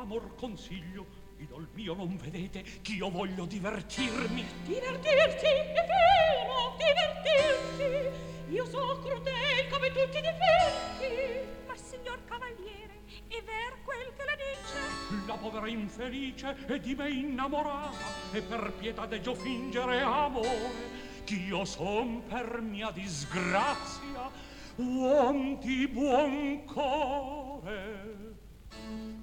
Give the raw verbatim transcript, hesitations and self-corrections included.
d'amor consiglio, idol mio non vedete ch'io voglio divertirmi. Divertirti, è vero, divertirti. Io so crudel come tutti i difetti. Ma signor cavaliere, è ver quel che la dice? La povera infelice è di me innamorata e per pietà deggio fingere amore, ch'io son per mia disgrazia uom di buon core.